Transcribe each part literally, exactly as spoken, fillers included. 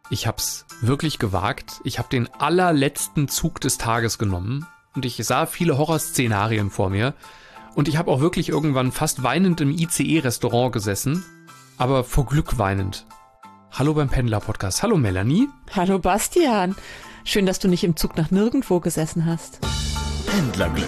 Ich hab's wirklich gewagt. Ich habe den allerletzten Zug des Tages genommen und ich sah viele Horrorszenarien vor mir. Und ich habe auch wirklich irgendwann fast weinend im I C E-Restaurant gesessen, aber vor Glück weinend. Hallo beim Pendler-Podcast. Hallo Melanie. Hallo Bastian. Schön, dass du nicht im Zug nach nirgendwo gesessen hast. Pendlerglück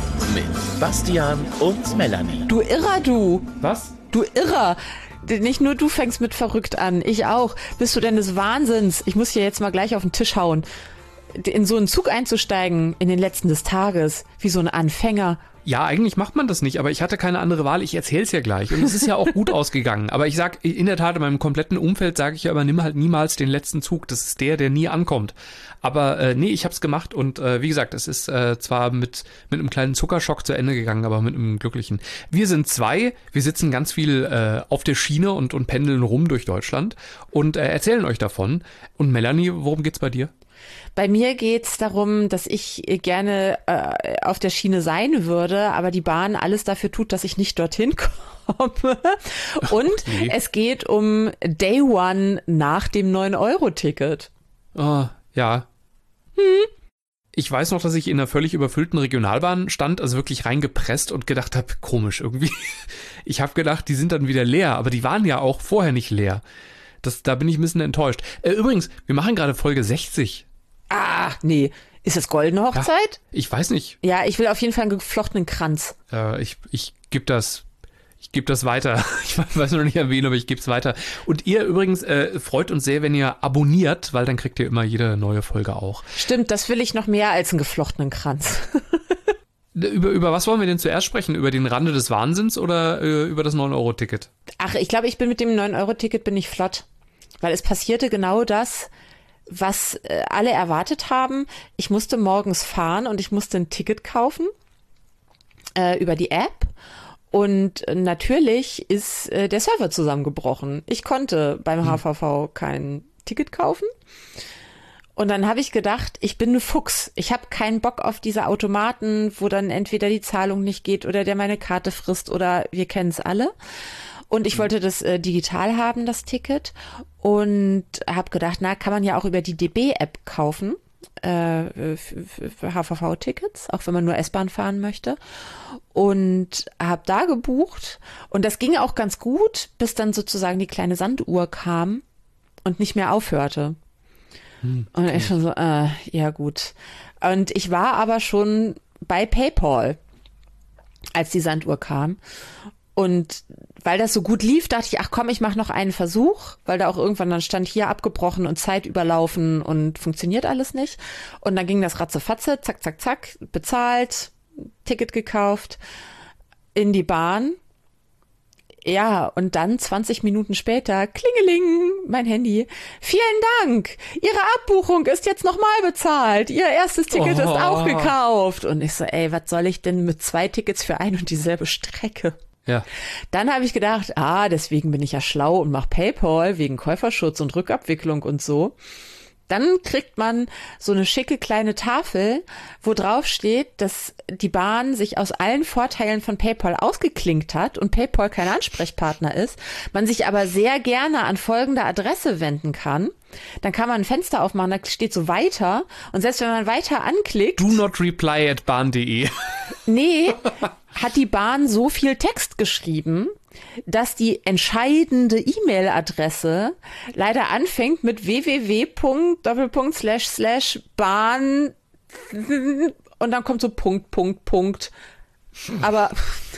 mit Bastian und Melanie. Du Irrer, du. Was? Du Irrer. Nicht nur du fängst mit verrückt an, ich auch. Bist du denn des Wahnsinns? Ich muss hier jetzt mal gleich auf den Tisch hauen. In so einen Zug einzusteigen, in den letzten des Tages, wie so ein Anfänger. Ja, eigentlich macht man das nicht, aber ich hatte keine andere Wahl. Ich erzähl's ja gleich. Und es ist ja auch gut ausgegangen. Aber ich sag, in der Tat, in meinem kompletten Umfeld sage ich ja immer, nimm halt niemals den letzten Zug. Das ist der, der nie ankommt. Aber äh, nee, ich hab's gemacht und äh, wie gesagt, es ist äh, zwar mit mit einem kleinen Zuckerschock zu Ende gegangen, aber mit einem glücklichen. Wir sind zwei, wir sitzen ganz viel äh, auf der Schiene und, und pendeln rum durch Deutschland und äh, erzählen euch davon. Und Melanie, worum geht's bei dir? Bei mir geht's darum, dass ich gerne äh, auf der Schiene sein würde, aber die Bahn alles dafür tut, dass ich nicht dorthin komme. Und okay. Es geht um Day One nach dem neun Euro Ticket. Oh, ja. Hm. Ich weiß noch, dass ich in einer völlig überfüllten Regionalbahn stand, also wirklich reingepresst und gedacht habe, komisch irgendwie. Ich habe gedacht, die sind dann wieder leer, aber die waren ja auch vorher nicht leer. Das, da bin ich ein bisschen enttäuscht. Äh, übrigens, wir machen gerade Folge sechzig. Ah, nee. Ist das goldene Hochzeit? Ja, ich weiß nicht. Ja, ich will auf jeden Fall einen geflochtenen Kranz. Äh, ich ich gebe das, ich gebe das weiter. Ich weiß noch nicht an wen, aber ich gebe es weiter. Und ihr übrigens äh, freut uns sehr, wenn ihr abonniert, weil dann kriegt ihr immer jede neue Folge auch. Stimmt, das will ich noch mehr als einen geflochtenen Kranz. Über, über was wollen wir denn zuerst sprechen? Über den Rande des Wahnsinns oder äh, über das neun Euro Ticket? Ach, ich glaube, ich bin mit dem neun Euro Ticket bin ich flott. Weil es passierte genau das, was äh, alle erwartet haben. Ich musste morgens fahren und ich musste ein Ticket kaufen äh, über die App. Und natürlich ist äh, der Server zusammengebrochen. Ich konnte beim H V V kein Ticket kaufen. Und dann habe ich gedacht, ich bin ein Fuchs. Ich habe keinen Bock auf diese Automaten, wo dann entweder die Zahlung nicht geht oder der meine Karte frisst oder wir kennen es alle. Und ich wollte das äh, digital haben, das Ticket. Und habe gedacht, na, kann man ja auch über die D B-App kaufen, äh, für H V V-Tickets, auch wenn man nur S-Bahn fahren möchte. Und habe da gebucht. Und das ging auch ganz gut, bis dann sozusagen die kleine Sanduhr kam und nicht mehr aufhörte. Hm, und ich schon so, äh, ja gut. Und ich war aber schon bei PayPal, als die Sanduhr kam. Und weil das so gut lief, dachte ich, ach komm, ich mache noch einen Versuch, weil da auch irgendwann dann stand hier abgebrochen und Zeit überlaufen und funktioniert alles nicht. Und dann ging das ratzefatze, zack, zack, zack, bezahlt, Ticket gekauft, in die Bahn. Ja, und dann zwanzig Minuten später, klingeling, mein Handy. Vielen Dank, Ihre Abbuchung ist jetzt nochmal bezahlt. Ihr erstes Ticket oh. ist auch gekauft. Und ich so, ey, was soll ich denn mit zwei Tickets für ein und dieselbe Strecke? Ja. Dann habe ich gedacht, ah, deswegen bin ich ja schlau und mache PayPal wegen Käuferschutz und Rückabwicklung und so. Dann kriegt man so eine schicke kleine Tafel, wo drauf steht, dass die Bahn sich aus allen Vorteilen von PayPal ausgeklinkt hat und PayPal kein Ansprechpartner ist, man sich aber sehr gerne an folgende Adresse wenden kann. Dann kann man ein Fenster aufmachen, da steht so weiter und selbst wenn man weiter anklickt... Do not reply at bahn punkt de. Nee, hat die Bahn so viel Text geschrieben, dass die entscheidende E-Mail-Adresse leider anfängt mit www. slash slash bahn und dann kommt so Punkt, Punkt, Punkt. Aber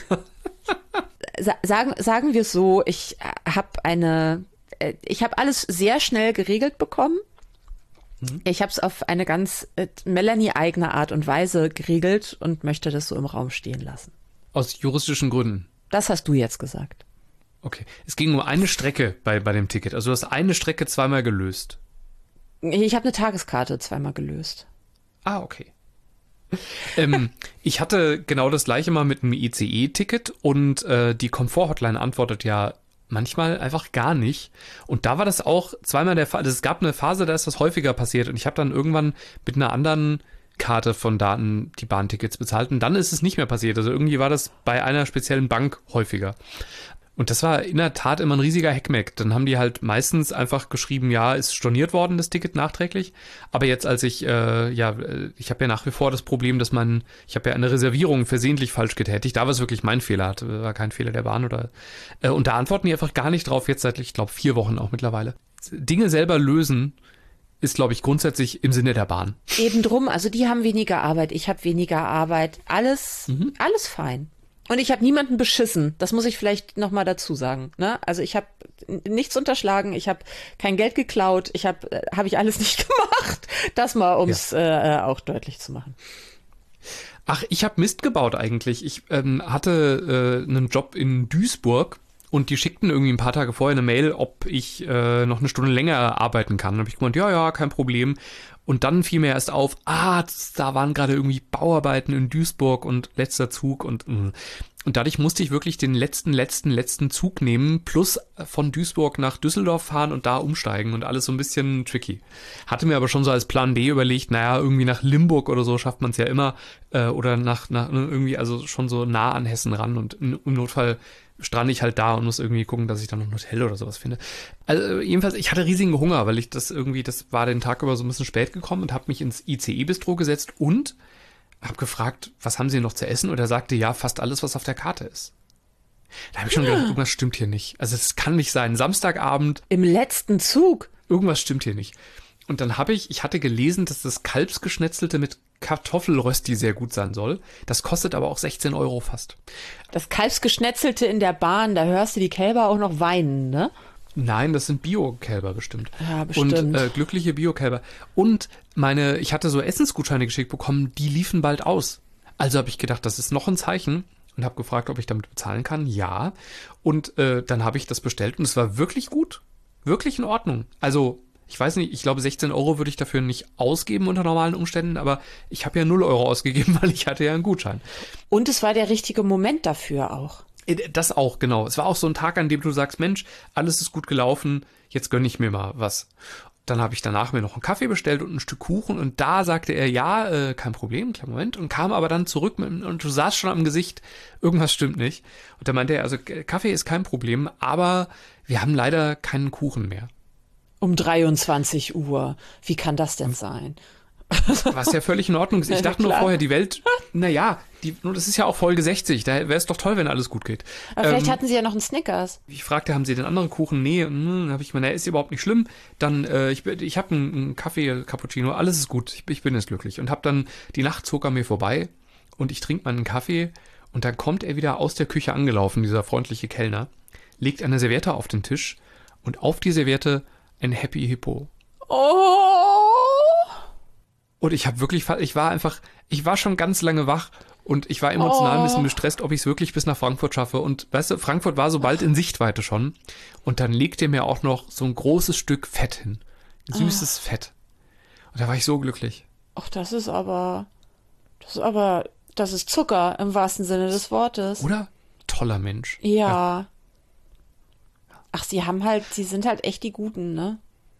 sagen, sagen wir es so, ich habe eine, ich habe alles sehr schnell geregelt bekommen. Ich habe es auf eine ganz äh, Melanie-eigene Art und Weise geregelt und möchte das so im Raum stehen lassen. Aus juristischen Gründen? Das hast du jetzt gesagt. Okay. Es ging um eine Strecke bei, bei dem Ticket. Also du hast eine Strecke zweimal gelöst. Ich habe eine Tageskarte zweimal gelöst. Ah, okay. ähm, ich hatte genau das gleiche mal mit einem I C E-Ticket und äh, die Komfort-Hotline antwortet ja manchmal einfach gar nicht. Und da war das auch zweimal der Fall. Also es gab eine Phase, da ist das häufiger passiert. Und ich habe dann irgendwann mit einer anderen Karte von Daten die Bahntickets bezahlt. Und dann ist es nicht mehr passiert. Also irgendwie war das bei einer speziellen Bank häufiger. Und das war in der Tat immer ein riesiger Heckmeck. Dann haben die halt meistens einfach geschrieben, ja, ist storniert worden, das Ticket nachträglich. Aber jetzt, als ich, äh, ja, ich habe ja nach wie vor das Problem, dass man, ich habe ja eine Reservierung versehentlich falsch getätigt. Da war es wirklich mein Fehler, war kein Fehler der Bahn oder. Äh, und da antworten die einfach gar nicht drauf, jetzt seit, ich glaube, vier Wochen auch mittlerweile. Dinge selber lösen ist, glaube ich, grundsätzlich im Sinne der Bahn. Eben drum, also die haben weniger Arbeit, ich habe weniger Arbeit. Alles, mhm. alles fein. Und ich habe niemanden beschissen. Das muss ich vielleicht noch mal dazu sagen. Ne? Also ich habe nichts unterschlagen. Ich habe kein Geld geklaut. Ich habe habe ich alles nicht gemacht. Das mal, um es ja. äh, auch deutlich zu machen. Ach, ich habe Mist gebaut eigentlich. Ich ähm, hatte äh, einen Job in Duisburg und die schickten irgendwie ein paar Tage vorher eine Mail, ob ich äh, noch eine Stunde länger arbeiten kann. Da habe ich gemeint, ja, ja, kein Problem. Und dann fiel mir erst auf, ah, das, da waren gerade irgendwie Bauarbeiten in Duisburg und letzter Zug und mh. Und dadurch musste ich wirklich den letzten, letzten, letzten Zug nehmen, plus von Duisburg nach Düsseldorf fahren und da umsteigen und alles so ein bisschen tricky. Hatte mir aber schon so als Plan B überlegt, naja, irgendwie nach Limburg oder so schafft man es ja immer, äh, oder nach, nach irgendwie, also schon so nah an Hessen ran und im Notfall strande ich halt da und muss irgendwie gucken, dass ich dann noch ein Hotel oder sowas finde. Also jedenfalls, ich hatte riesigen Hunger, weil ich das irgendwie, das war den Tag über so ein bisschen spät gekommen und habe mich ins I C E-Bistro gesetzt und habe gefragt, was haben Sie noch zu essen? Und er sagte, ja, fast alles, was auf der Karte ist. Da habe ich schon gedacht, irgendwas stimmt hier nicht. Also das kann nicht sein. Samstagabend. Im letzten Zug. Irgendwas stimmt hier nicht. Und dann habe ich, ich hatte gelesen, dass das Kalbsgeschnetzelte mit Kartoffelrösti sehr gut sein soll. Das kostet aber auch sechzehn Euro fast. Das Kalbsgeschnetzelte in der Bahn, da hörst du die Kälber auch noch weinen, ne? Nein, das sind Bio-Kälber bestimmt. Ja, bestimmt. Und äh, glückliche Bio-Kälber. Und meine, ich hatte so Essensgutscheine geschickt bekommen, die liefen bald aus. Also habe ich gedacht, das ist noch ein Zeichen und habe gefragt, ob ich damit bezahlen kann. Ja. Und äh, dann habe ich das bestellt und es war wirklich gut. Wirklich in Ordnung. Also, ich weiß nicht, ich glaube sechzehn Euro würde ich dafür nicht ausgeben unter normalen Umständen, aber ich habe ja null Euro ausgegeben, weil ich hatte ja einen Gutschein. Und es war der richtige Moment dafür auch. Das auch, genau. Es war auch so ein Tag, an dem du sagst, Mensch, alles ist gut gelaufen, jetzt gönne ich mir mal was. Dann habe ich danach mir noch einen Kaffee bestellt und ein Stück Kuchen und da sagte er, ja, äh, kein Problem, kleinen Moment, und kam aber dann zurück mit, und du sahst schon am Gesicht, irgendwas stimmt nicht. Und da meinte er, also Kaffee ist kein Problem, aber wir haben leider keinen Kuchen mehr. Um dreiundzwanzig Uhr. Wie kann das denn sein? Was ja völlig in Ordnung ist. Ich dachte nur vorher, die Welt, naja, die, das ist ja auch Folge sechzig, da wäre es doch toll, wenn alles gut geht. Aber ähm, vielleicht hatten sie ja noch einen Snickers. Ich fragte, haben sie den anderen Kuchen? Nee, hm, habe ich gemeint, naja, ist überhaupt nicht schlimm. Dann, äh, ich, ich habe einen, einen Kaffee, Cappuccino, alles ist gut, ich, ich bin jetzt glücklich. Und habe dann, die Nacht zog an mir vorbei und ich trinke meinen Kaffee und dann kommt er wieder aus der Küche angelaufen, dieser freundliche Kellner, legt eine Serviette auf den Tisch und auf die Serviette ein Happy Hippo. Oh! Und ich habe wirklich, ich war einfach, ich war schon ganz lange wach und ich war emotional oh. ein bisschen gestresst, ob ich es wirklich bis nach Frankfurt schaffe. Und weißt du, Frankfurt war so bald in Sichtweite schon. Und dann legt er mir auch noch so ein großes Stück Fett hin. Süßes oh. Fett. Und da war ich so glücklich. Ach, das ist aber, das ist aber, das ist Zucker im wahrsten Sinne des Wortes. Oder? Toller Mensch. Ja. ja. Ach, sie haben halt, sie sind halt echt die Guten, ne?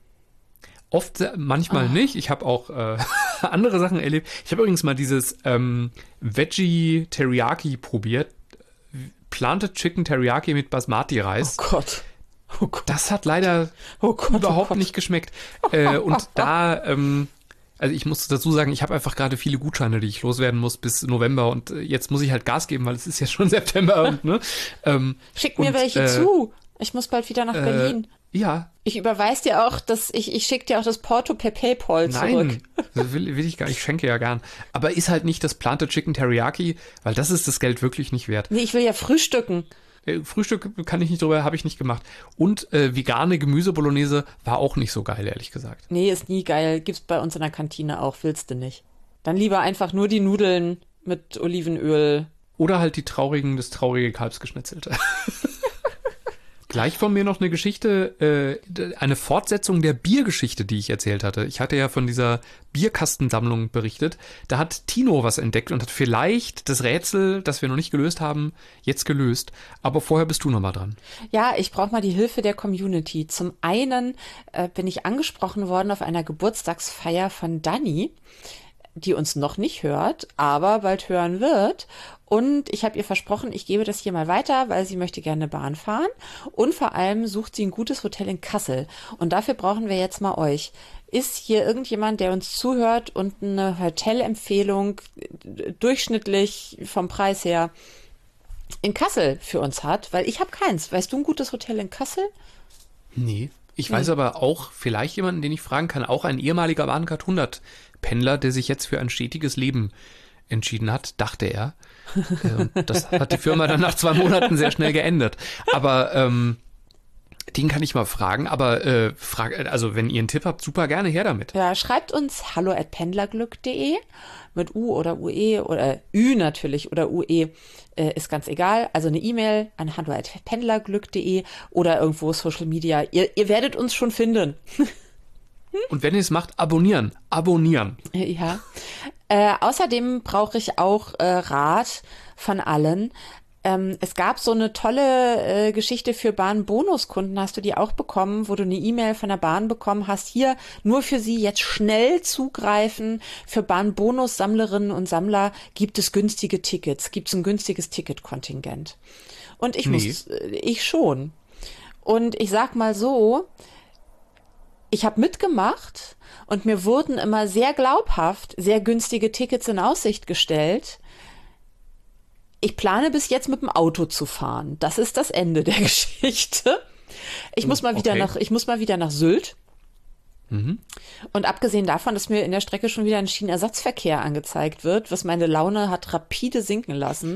Oft, manchmal oh. nicht. Ich habe auch äh, andere Sachen erlebt. Ich habe übrigens mal dieses ähm, Veggie Teriyaki probiert. Planted Chicken Teriyaki mit Basmati-Reis. Oh Gott. Oh Gott. Das hat leider oh Gott, überhaupt oh Gott. nicht geschmeckt. Äh, und da, ähm, also ich muss dazu sagen, ich habe einfach gerade viele Gutscheine, die ich loswerden muss bis November. Und jetzt muss ich halt Gas geben, weil es ist ja schon September. Und, ne? ähm, Schick mir und, welche äh, zu. Ich muss bald wieder nach äh, Berlin. Ja. Ich überweise dir auch, dass ich, ich schicke dir auch das Porto per PayPal zurück. Nein, das will, will ich gar nicht, ich schenke ja gern. Aber ist halt nicht das Planted Chicken Teriyaki, weil das ist das Geld wirklich nicht wert. Nee, ich will ja frühstücken. Äh, Frühstück kann ich nicht drüber, habe ich nicht gemacht. Und äh, vegane Gemüsebolognese war auch nicht so geil, ehrlich gesagt. Nee, ist nie geil. Gibt's bei uns in der Kantine auch, willst du nicht. Dann lieber einfach nur die Nudeln mit Olivenöl. Oder halt die traurigen, das traurige Kalbsgeschnetzelte. Gleich von mir noch eine Geschichte, äh, eine Fortsetzung der Biergeschichte, die ich erzählt hatte. Ich hatte ja von dieser Bierkastensammlung berichtet. Da hat Tino was entdeckt und hat vielleicht das Rätsel, das wir noch nicht gelöst haben, jetzt gelöst. Aber vorher bist du noch mal dran. Ja, ich brauche mal die Hilfe der Community. Zum einen äh, bin ich angesprochen worden auf einer Geburtstagsfeier von Dani. die uns noch nicht hört, aber bald hören wird. Und ich habe ihr versprochen, ich gebe das hier mal weiter, weil sie möchte gerne Bahn fahren. Und vor allem sucht sie ein gutes Hotel in Kassel. Und dafür brauchen wir jetzt mal euch. Ist hier irgendjemand, der uns zuhört und eine Hotelempfehlung durchschnittlich vom Preis her in Kassel für uns hat? Weil ich habe keins. Weißt du ein gutes Hotel in Kassel? Nee. Ich weiß aber auch vielleicht jemanden, den ich fragen kann, auch ein ehemaliger Bahncard hundert Pendler, der sich jetzt für ein stetiges Leben entschieden hat, dachte er. Und das hat die Firma dann nach zwei Monaten sehr schnell geändert. Aber ähm, den kann ich mal fragen. Aber äh, frag, also wenn ihr einen Tipp habt, super gerne her damit. Ja, schreibt uns hallo at pendlerglück punkt de mit U oder U E oder Ü natürlich oder U E, äh, ist ganz egal. Also eine E-Mail an hallo at pendlerglück punkt de oder irgendwo Social Media. Ihr, ihr werdet uns schon finden. Und wenn ihr es macht, abonnieren. Abonnieren. Ja. Äh, außerdem brauche ich auch äh, Rat von allen. Ähm, es gab so eine tolle äh, Geschichte für Bahn-Bonuskunden, hast du die auch bekommen, wo du eine E-Mail von der Bahn bekommen hast, hier nur für sie jetzt schnell zugreifen, für Bahn-Bonus-Sammlerinnen und Sammler gibt es günstige Tickets, gibt es ein günstiges Ticketkontingent. Und ich Nee. muss, äh, ich schon. Und ich sag mal so, ich habe mitgemacht und mir wurden immer sehr glaubhaft sehr günstige Tickets in Aussicht gestellt. Ich plane bis jetzt mit dem Auto zu fahren. Das ist das Ende der Geschichte. Ich muss mal wieder Okay. nach, ich muss mal wieder nach Sylt. Mhm. Und abgesehen davon, dass mir in der Strecke schon wieder ein Schienenersatzverkehr angezeigt wird, was meine Laune hat rapide sinken lassen,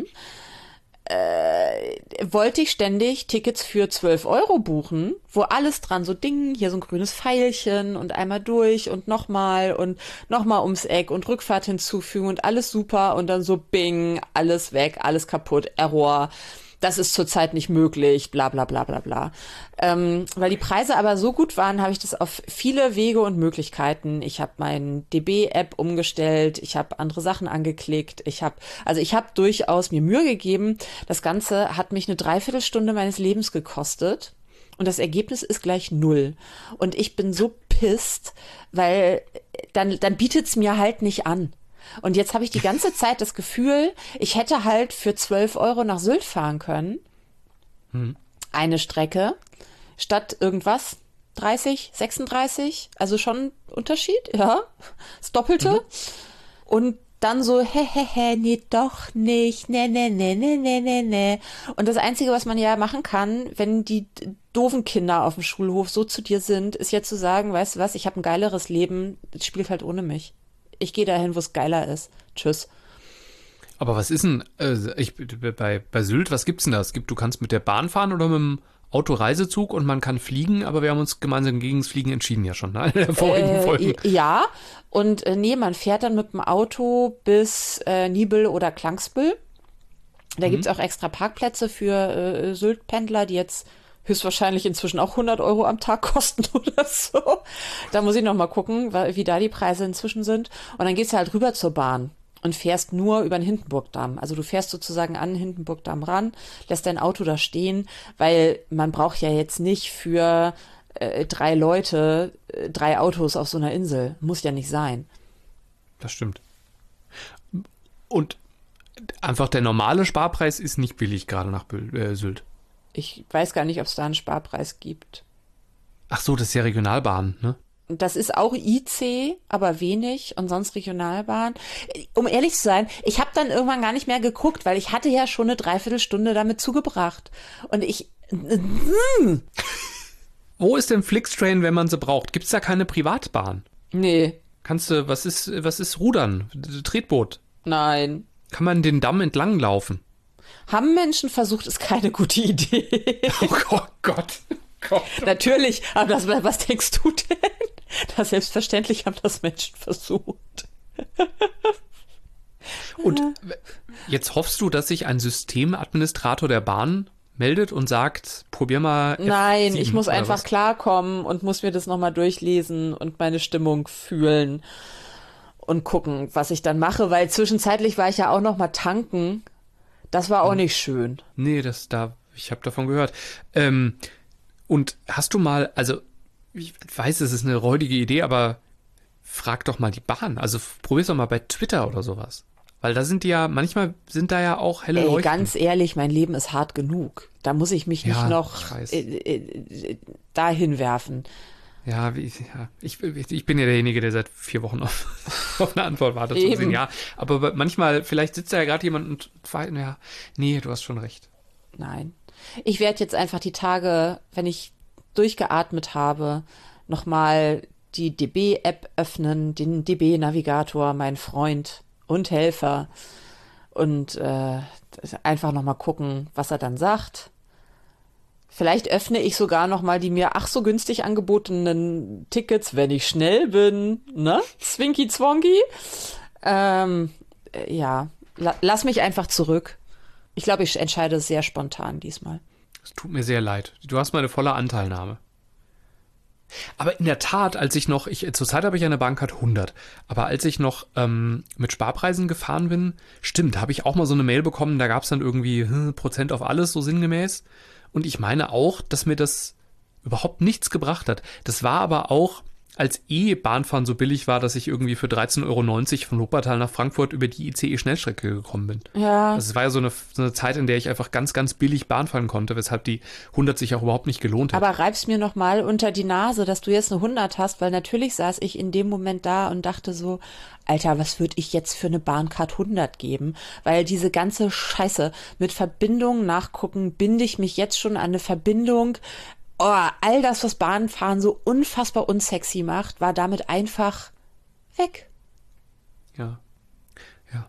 äh, wollte ich ständig Tickets für zwölf Euro buchen, wo alles dran, so Ding, hier so ein grünes Pfeilchen und einmal durch und nochmal und nochmal ums Eck und Rückfahrt hinzufügen und alles super und dann so bing, alles weg, alles kaputt, Error. Das ist zurzeit nicht möglich, bla bla bla bla bla. Ähm, weil die Preise aber so gut waren, habe ich das auf viele Wege und Möglichkeiten. Ich habe meine D B-App umgestellt, ich habe andere Sachen angeklickt, ich habe, also ich habe durchaus mir Mühe gegeben. Das Ganze hat mich eine Dreiviertelstunde meines Lebens gekostet und das Ergebnis ist gleich null. Und ich bin so pisst, weil dann, dann bietet es mir halt nicht an. Und jetzt habe ich die ganze Zeit das Gefühl, ich hätte halt für zwölf Euro nach Sylt fahren können. Hm. Eine Strecke statt irgendwas. dreißig, sechsunddreißig. Also schon Unterschied, ja. Das Doppelte. Mhm. Und dann so, hä, hä, hä, nee, doch nicht. Nee, nee, nee, nee, nee, nee, nee. Und das Einzige, was man ja machen kann, wenn die doofen Kinder auf dem Schulhof so zu dir sind, ist ja zu sagen, weißt du was, ich habe ein geileres Leben, das spielt halt ohne mich. Ich gehe dahin, wo es geiler ist. Tschüss. Aber was ist denn, äh, ich, bei, bei Sylt, was gibt's denn da? Es gibt, du kannst mit der Bahn fahren oder mit dem Autoreisezug und man kann fliegen, aber wir haben uns gemeinsam gegen das Fliegen entschieden ja schon, ne? In der vorigen Äh, Folge. ja, und äh, nee, man fährt dann mit dem Auto bis äh, Nibel oder Klangsbüll. Da mhm. gibt's auch extra Parkplätze für äh, Sylt-Pendler, die jetzt höchstwahrscheinlich inzwischen auch hundert Euro am Tag kosten oder so. Da muss ich noch mal gucken, wie da die Preise inzwischen sind. Und dann gehst du halt rüber zur Bahn und fährst nur über den Hindenburgdamm. Also du fährst sozusagen an den Hindenburgdamm ran, lässt dein Auto da stehen, weil man braucht ja jetzt nicht für äh, drei Leute äh, drei Autos auf so einer Insel. Muss ja nicht sein. Das stimmt. Und einfach der normale Sparpreis ist nicht billig, gerade nach Bül- äh, Sylt. Ich weiß gar nicht, ob es da einen Sparpreis gibt. Ach so, das ist ja Regionalbahn, ne? Das ist auch I C, aber wenig und sonst Regionalbahn. Um ehrlich zu sein, ich habe dann irgendwann gar nicht mehr geguckt, weil ich hatte ja schon eine Dreiviertelstunde damit zugebracht. Und ich... Wo ist denn Flixtrain, wenn man sie braucht? Gibt's da keine Privatbahn? Nee. Kannst du, was ist, was ist Rudern? Tretboot? Nein. Kann man den Damm entlang laufen? Haben Menschen versucht, ist keine gute Idee. Oh Gott, Gott. Gott. Natürlich, aber das, was denkst du denn? Das selbstverständlich haben das Menschen versucht. Und jetzt hoffst du, dass sich ein Systemadministrator der Bahn meldet und sagt, probier mal F sieben, Nein, ich muss einfach was? klarkommen und muss mir das nochmal durchlesen und meine Stimmung fühlen und gucken, was ich dann mache, weil zwischenzeitlich war ich ja auch noch mal tanken. Das war auch nicht schön. Nee, das da, ich habe davon gehört. Ähm, und hast du mal, also ich weiß, es ist eine räudige Idee, aber frag doch mal die Bahn. Also probier's doch mal bei Twitter oder sowas. Weil da sind die ja, manchmal sind da ja auch helle Ey, Leuchten. ganz ehrlich, mein Leben ist hart genug. Da muss ich mich nicht Ja, noch ich weiß. äh, äh, dahin werfen. Ja, wie, ja ich, ich bin ja derjenige, der seit vier Wochen auf, auf eine Antwort wartet. Zu sehen. Ja, aber manchmal, vielleicht sitzt da ja gerade jemand und ja, nee, du hast schon recht. Nein. Ich werde jetzt einfach die Tage, wenn ich durchgeatmet habe, nochmal die D B-App öffnen, den D B-Navigator, mein Freund und Helfer, und äh, einfach nochmal gucken, was er dann sagt. Vielleicht öffne ich sogar nochmal die mir ach so günstig angebotenen Tickets, wenn ich schnell bin, ne? Zwinky Zwonky. Ähm, äh, ja, La- lass mich einfach zurück. Ich glaube, ich entscheide sehr spontan diesmal. Es tut mir sehr leid. Du hast meine volle Anteilnahme. Aber in der Tat, als ich noch, ich, zurzeit habe ich eine Bahncard hundert, aber als ich noch ähm, mit Sparpreisen gefahren bin, stimmt, habe ich auch mal so eine Mail bekommen, da gab es dann irgendwie hm, Prozent auf alles, so sinngemäß. Und ich meine auch, dass mir das überhaupt nichts gebracht hat. Das war aber auch, als eh Bahnfahren so billig war, dass ich irgendwie für dreizehn Euro neunzig von Wuppertal nach Frankfurt über die I C E-Schnellstrecke gekommen bin. Ja. Also es war ja so eine, so eine Zeit, in der ich einfach ganz, ganz billig Bahn fahren konnte, weshalb die hundert sich auch überhaupt nicht gelohnt hat. Aber reib's mir noch mal unter die Nase, dass du jetzt eine hundert hast, weil natürlich saß ich in dem Moment da und dachte so, Alter, was würde ich jetzt für eine Bahncard hundert geben? Weil diese ganze Scheiße mit Verbindungen nachgucken, binde ich mich jetzt schon an eine Verbindung. Oh, all das, was Bahnfahren so unfassbar unsexy macht, war damit einfach weg. Ja. Ja.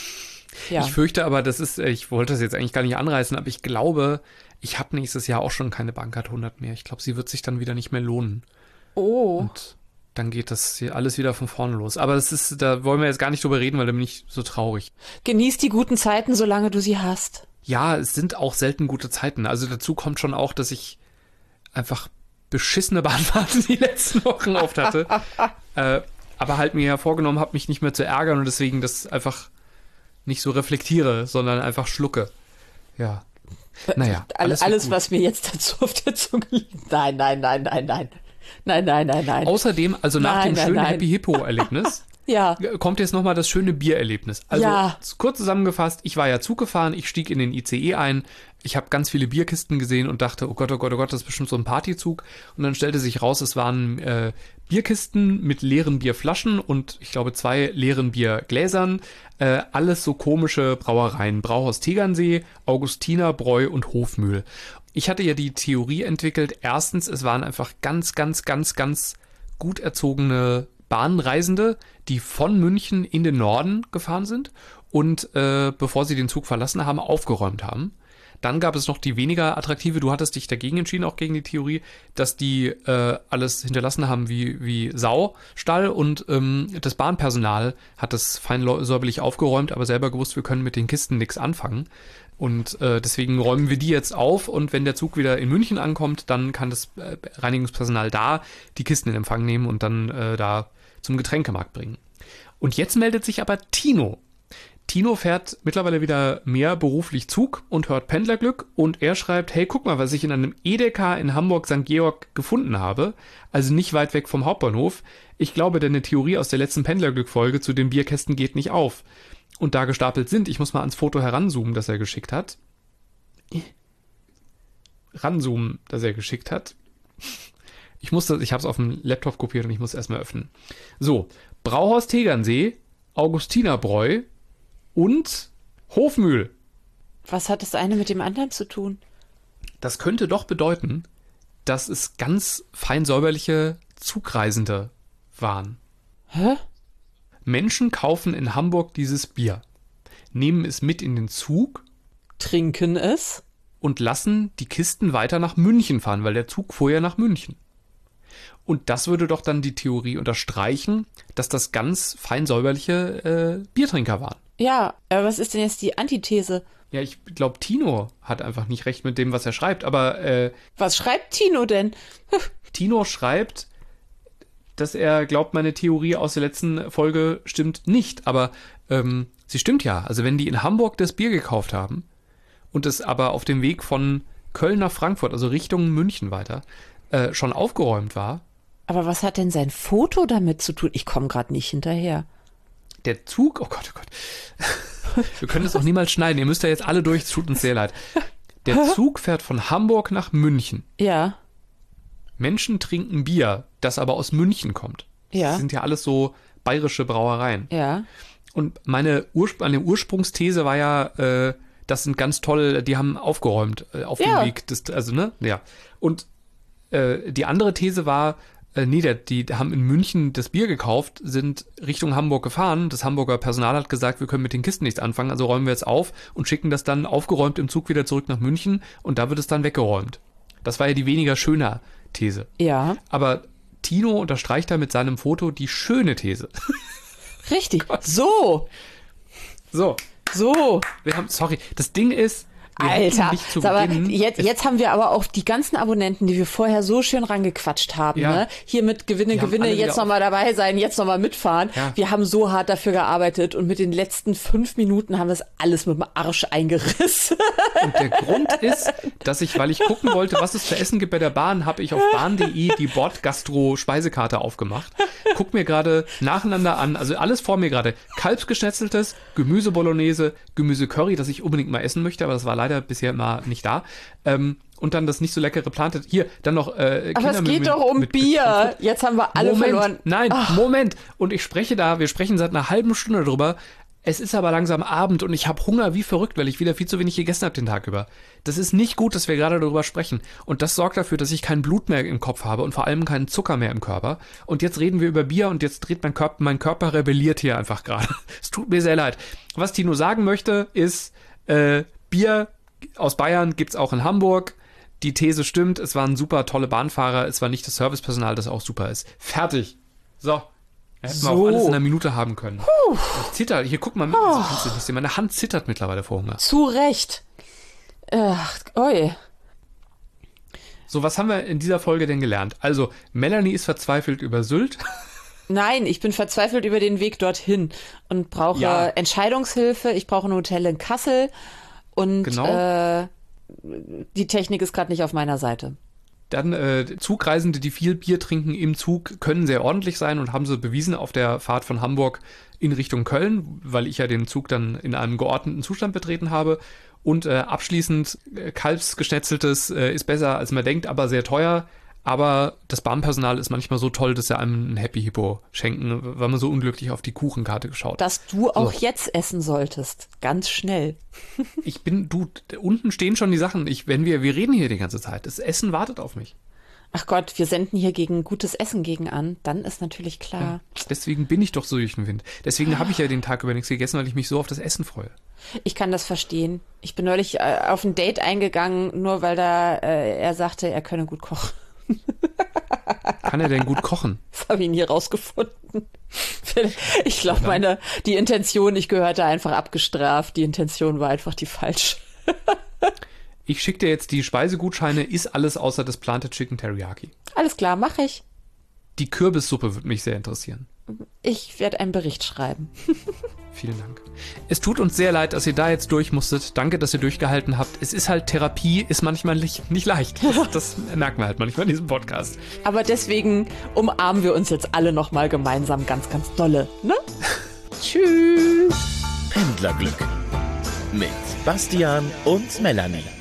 Ja. Ich fürchte aber, das ist, ich wollte das jetzt eigentlich gar nicht anreißen, aber ich glaube, ich habe nächstes Jahr auch schon keine Bahncard hundert mehr. Ich glaube, sie wird sich dann wieder nicht mehr lohnen. Oh. Und dann geht das hier alles wieder von vorne los. Aber das ist, da wollen wir jetzt gar nicht drüber reden, weil da bin ich so traurig. Genieß die guten Zeiten, solange du sie hast. Ja, es sind auch selten gute Zeiten. Also dazu kommt schon auch, dass ich einfach beschissene Bahnfahrten die letzten Wochen oft hatte. äh, aber halt mir ja vorgenommen habe, mich nicht mehr zu ärgern und deswegen das einfach nicht so reflektiere, sondern einfach schlucke. Ja. Naja. Alles, alles was mir jetzt dazu auf der Zunge liegt. Nein, nein, nein, nein, nein. Nein, nein, nein, nein. Außerdem, also nach nein, dem nein, schönen nein. Happy Hippo-Erlebnis, ja. kommt jetzt nochmal das schöne Biererlebnis. Also Ja. kurz zusammengefasst, ich war ja Zug gefahren, ich stieg in den I C E ein, ich habe ganz viele Bierkisten gesehen und dachte, oh Gott, oh Gott, oh Gott, das ist bestimmt so ein Partyzug. Und dann stellte sich raus, es waren äh, Bierkisten mit leeren Bierflaschen und ich glaube zwei leeren Biergläsern. Äh, alles so komische Brauereien. Brauhaus Tegernsee, Augustiner, Bräu und Hofmühl. Ich hatte ja die Theorie entwickelt, erstens, es waren einfach ganz, ganz, ganz, ganz gut erzogene Bahnreisende, die von München in den Norden gefahren sind und äh, bevor sie den Zug verlassen haben, aufgeräumt haben. Dann gab es noch die weniger attraktive, du hattest dich dagegen entschieden, auch gegen die Theorie, dass die äh, alles hinterlassen haben wie, wie Saustall und ähm, das Bahnpersonal hat das fein säuberlich aufgeräumt, aber selber gewusst, wir können mit den Kisten nichts anfangen. Und äh, deswegen räumen wir die jetzt auf und wenn der Zug wieder in München ankommt, dann kann das äh, Reinigungspersonal da die Kisten in Empfang nehmen und dann äh, da zum Getränkemarkt bringen. Und jetzt meldet sich aber Tino. Tino fährt mittlerweile wieder mehr beruflich Zug und hört Pendlerglück und er schreibt, hey, guck mal, was ich in einem Edeka in Hamburg Sankt Georg gefunden habe, also nicht weit weg vom Hauptbahnhof. Ich glaube, deine Theorie aus der letzten Pendlerglück-Folge zu den Bierkästen geht nicht auf. Und da gestapelt sind, ich muss mal ans Foto heranzoomen, das er geschickt hat. Ranzoomen, das er geschickt hat. Ich musste, ich habe es auf dem Laptop kopiert und ich muss erstmal öffnen. So, Brauhaus Tegernsee, Augustinerbräu und Hofmühl. Was hat das eine mit dem anderen zu tun? Das könnte doch bedeuten, dass es ganz fein säuberliche Zugreisende waren. Hä? Menschen kaufen in Hamburg dieses Bier, nehmen es mit in den Zug, Trinken es und lassen die Kisten weiter nach München fahren, weil der Zug fuhr ja nach München. Und das würde doch dann die Theorie unterstreichen, dass das ganz fein säuberliche äh, Biertrinker waren. Ja, aber was ist denn jetzt die Antithese? Ja, ich glaube, Tino hat einfach nicht recht mit dem, was er schreibt, aber äh, Was schreibt Tino denn? Tino schreibt, dass er glaubt, meine Theorie aus der letzten Folge stimmt nicht, aber ähm, sie stimmt ja. Also wenn die in Hamburg das Bier gekauft haben und es aber auf dem Weg von Köln nach Frankfurt, also Richtung München weiter, äh, schon aufgeräumt war, Aber was hat denn sein Foto damit zu tun? Ich komme gerade nicht hinterher. Der Zug, oh Gott, oh Gott. Wir können das auch niemals schneiden. Ihr müsst ja jetzt alle durch, es tut uns sehr leid. Der Zug fährt von Hamburg nach München. Ja. Menschen trinken Bier, das aber aus München kommt. Ja. Das sind ja alles so bayerische Brauereien. Ja. Und meine, Urspr- meine Ursprungsthese war ja, äh, das sind ganz toll, die haben aufgeräumt äh, auf Ja. dem Weg. Des, also, ne? Ja. Und äh, die andere These war, äh, nee, der, die haben in München das Bier gekauft, sind Richtung Hamburg gefahren. Das Hamburger Personal hat gesagt, wir können mit den Kisten nichts anfangen, also räumen wir jetzt auf und schicken das dann aufgeräumt im Zug wieder zurück nach München und da wird es dann weggeräumt. Das war ja die weniger schöne These. Ja. Aber Tino unterstreicht da mit seinem Foto die schöne These. Richtig. So. So, So. wir haben, sorry, das Ding ist, wir hätten Alter, nicht zu sag mal, Beginn, jetzt, es- jetzt haben wir aber auch die ganzen Abonnenten, die wir vorher so schön rangequatscht haben, Ja. ne? Hier mit Gewinne, Die haben Gewinne, alle wieder jetzt nochmal dabei sein, jetzt nochmal mitfahren. Ja. Wir haben so hart dafür gearbeitet und mit den letzten fünf Minuten haben wir es alles mit dem Arsch eingerissen. Und der Grund ist, dass ich, weil ich gucken wollte, was es zu essen gibt bei der Bahn, habe ich auf bahn punkt de die Bordgastro-Speisekarte aufgemacht. Guck mir gerade nacheinander an, also alles vor mir gerade. Kalbsgeschnetzeltes, Gemüse Bolognese, Gemüse Curry, das ich unbedingt mal essen möchte, aber das war leider bisher immer nicht da. Ähm, und dann das nicht so leckere Plantet. Hier, dann noch äh, Aber es Kinder geht mit, doch um mit, Bier. Mit, mit Jetzt haben wir alle Moment, verloren. nein, Moment. Und ich spreche da, wir sprechen seit einer halben Stunde drüber. Es ist aber langsam Abend und ich habe Hunger wie verrückt, weil ich wieder viel zu wenig gegessen habe den Tag über. Das ist nicht gut, dass wir gerade darüber sprechen. Und das sorgt dafür, dass ich kein Blut mehr im Kopf habe und vor allem keinen Zucker mehr im Körper. Und jetzt reden wir über Bier und jetzt dreht mein Körper, mein Körper rebelliert hier einfach gerade. Es tut mir sehr leid. Was Tino sagen möchte, ist, äh, Bier aus Bayern gibt's auch in Hamburg. Die These stimmt, es waren super tolle Bahnfahrer, es war nicht das Servicepersonal, das auch super ist. Fertig. So. Hätten wir So. auch alles in einer Minute haben können. Ich zitter, hier guck mal mit, oh. kannst du nicht sehen. Meine Hand zittert mittlerweile vor Hunger. Zu Recht. Ach, oi. So, was haben wir in dieser Folge denn gelernt? Also, Melanie ist verzweifelt über Sylt. Nein, ich bin verzweifelt über den Weg dorthin und brauche Ja. Entscheidungshilfe. Ich brauche ein Hotel in Kassel und Genau. äh, die Technik ist gerade nicht auf meiner Seite. Dann äh, Zugreisende, die viel Bier trinken im Zug, können sehr ordentlich sein und haben sie bewiesen auf der Fahrt von Hamburg in Richtung Köln, weil ich ja den Zug dann in einem geordneten Zustand betreten habe. Und äh, abschließend, äh, Kalbsgeschnetzeltes äh, ist besser, als man denkt, aber sehr teuer. Aber das Bahnpersonal ist manchmal so toll, dass sie einem ein Happy Hippo schenken, weil man so unglücklich auf die Kuchenkarte geschaut hat. Dass du auch jetzt essen solltest. Ganz schnell. Ich bin, du, unten stehen schon die Sachen. Ich, wenn wir, wir reden hier die ganze Zeit. Das Essen wartet auf mich. Ach Gott, wir senden hier gegen gutes Essen gegen an. Dann ist natürlich klar. Deswegen bin ich doch so durch den Wind. Deswegen habe ich ja den Tag über nichts gegessen, weil ich mich so auf das Essen freue. Ich kann das verstehen. Ich bin neulich äh, auf ein Date eingegangen, nur weil da äh, er sagte, er könne gut kochen. Kann er denn gut kochen? Das habe ich nie rausgefunden. Ich glaube, meine, die Intention, ich gehörte einfach abgestraft. Die Intention war einfach die falsche. Ich schicke dir jetzt die Speisegutscheine, ist alles außer das Planted Chicken Teriyaki. Alles klar, mache ich. Die Kürbissuppe würde mich sehr interessieren. Ich werde einen Bericht schreiben. Vielen Dank. Es tut uns sehr leid, dass ihr da jetzt durch musstet. Danke, dass ihr durchgehalten habt. Es ist halt, Therapie ist manchmal nicht, nicht leicht. Das, das merken wir halt manchmal in diesem Podcast. Aber deswegen umarmen wir uns jetzt alle nochmal gemeinsam ganz, ganz dolle. Ne? Tschüss. Pendlerglück mit Bastian und Melanie.